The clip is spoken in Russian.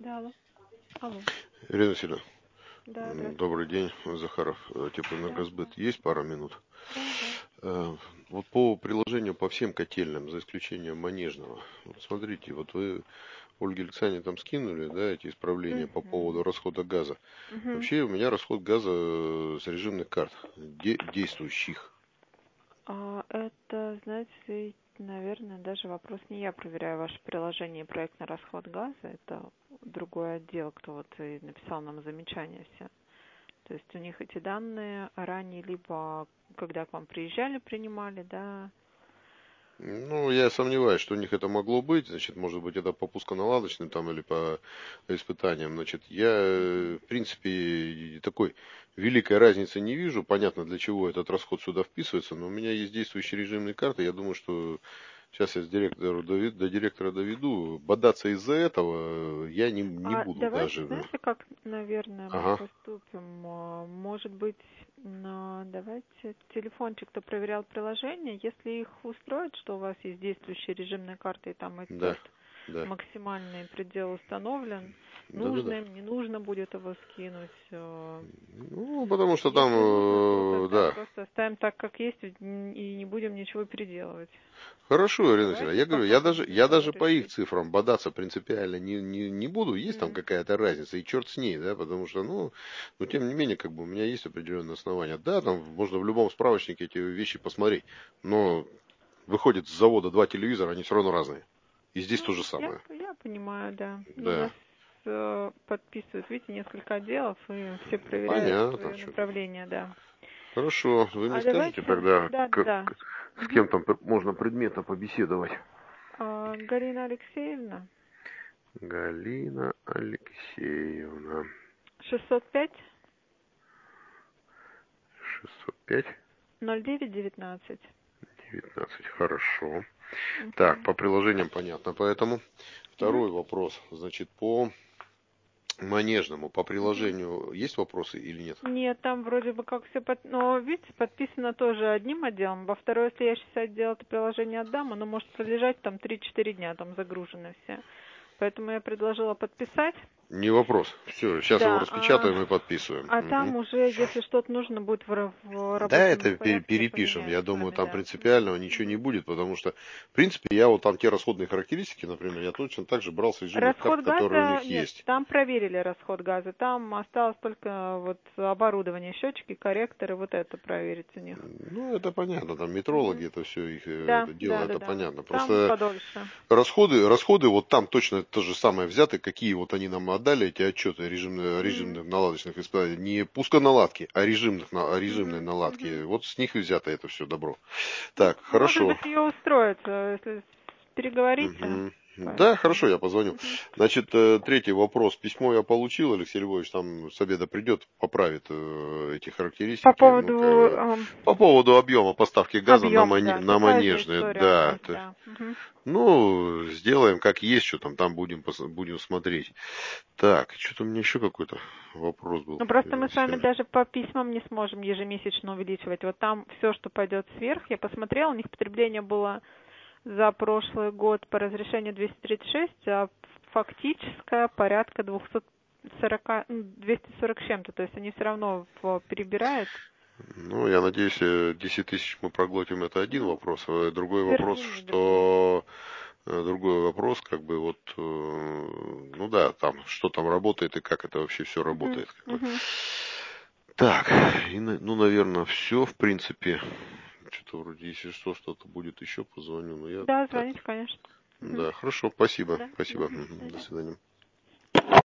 Да, алло. Алло. Ирина Васильевна, Да, здравствуйте. добрый день, Захаров, Да, Теплоэнергосбыт. Есть пара минут? да, да. Вот по приложению по всем котельным, за исключением Манежного. Вот смотрите, вот вы Ольге Александровне там скинули, да, эти исправления по поводу Мгм. расхода газа. Мгм. Вообще у меня расход газа с режимных карт, действующих. Это, знаете, наверное, даже вопрос не я проверяю ваше приложение и проектный расход газа. Это другой отдел, кто вот и написал нам замечания все. То есть у них эти данные ранее, либо когда к вам приезжали, принимали, да. Ну, я сомневаюсь, что у них это могло быть. Значит, может быть, это по пусконаладочным там или по испытаниям. Значит, я, Мгм. в принципе, такой великой разницы не вижу. Понятно, для чего этот расход сюда вписывается. Но у меня есть действующие режимные карты. Я думаю, что сейчас я до директора доведу. Бодаться из-за этого я не буду Давайте, даже. знаете, как, наверное, мы Ага. поступим? Может быть, давайте телефончик-то проверял приложение. Если их устроит, что у вас есть действующие режимные карты, и там Да, этот да. максимальный предел установлен, нужно Да-да-да. им, не нужно будет его скинуть. Ну, потому что там, Если нужно, то тогда да. просто оставим так, как есть, и не будем ничего переделывать. Хорошо, Ирина Васильевна, Давайте я говорю, я попробуем даже, я сначала даже по их решить. цифрам бодаться принципиально не буду. Есть там М. какая-то разница, и черт с ней, да, потому что, но тем не менее, как бы у меня есть определенные основания. Да, там можно в любом справочнике эти вещи посмотреть, но выходит с завода два телевизора, они все равно разные. И здесь то Ну, же самое. я понимаю, да. Ну, у нас Да, подписывают, видите, несколько отделов, и все проверяют понятно, свое что тут. направление, да. Хорошо, вы мне скажете Давайте, тогда, да, да, да. с Мгм. кем там можно предметно побеседовать? Галина Алексеевна, Галина Алексеевна, 605 605. 0919. 19. Хорошо. Так, Мгм. по приложениям понятно. Поэтому Мгм. второй вопрос. Значит, по Манежному, по Мгм. приложению есть вопросы или нет? Нет, там вроде бы как все, но видите, подписано тоже одним отделом. Во второй стоящий отдел это приложение отдам, оно может пролежать там 3-4 дня, там загружены все. Поэтому я предложила подписать. Не вопрос. Все, сейчас его Да, распечатаем и подписываем. там уже, если что-то нужно будет в Да, рабочем это порядке, перепишем. поменяем Я с думаю, вами, там да. принципиального ничего не будет, потому что, в принципе, я вот там те расходные характеристики, например, я точно так же брал с режимных карт, Расход которые у газа, них нет, есть. там проверили расход газа, там осталось только вот оборудование, счетчики, корректоры, вот это проверить у них. Ну, это понятно, там метрологи, Мгм. это все их Да, это дело, да, да, это да. понятно. Там Просто подольше. расходы вот там точно то же самое взяты, какие вот они нам отдали, эти отчеты Мгм. режимных наладочных испытаний. Не пусконаладки, а режимные Мгм. наладки. Мгм. Вот с них и взято это все добро. Ну, Так, может хорошо. быть, ее устроит, если переговорите. Мгм. Да, хорошо, Поэтому. я позвоню. Мгм. Значит, третий вопрос. Письмо я получил, Алексей Львович там с обеда придет, поправит эти По характеристики. Ну, поводу как бы, по поводу объема поставки газа объема, да, на такая же Манежные, история у да. нас, да. Мгм. Ну, сделаем как есть, что там будем смотреть. Так, что-то у меня еще какой-то вопрос был, Ну, просто Ирина мы с вами Васильевна. даже по письмам не сможем ежемесячно увеличивать. Вот там все, что пойдет сверх, я посмотрела, у них потребление было за прошлый год по разрешению 236, а фактическое порядка 240 с чем-то. То есть они все равно перебирают. Ну, я надеюсь, 10 тысяч мы проглотим, это один Ну, вопрос. Другой сверх вопрос, линии другой. что другой вопрос, как бы вот, ну да, там, что там работает и как это вообще все Мгм, работает. Как бы. мгм. Так, ну, наверное, все, в принципе. Что-то вроде, если что-то будет еще, позвоню. Но я Да, так. звоните, конечно. Мгм. Да, хорошо, спасибо, Да, спасибо. до Мгм, до свидания. свидания.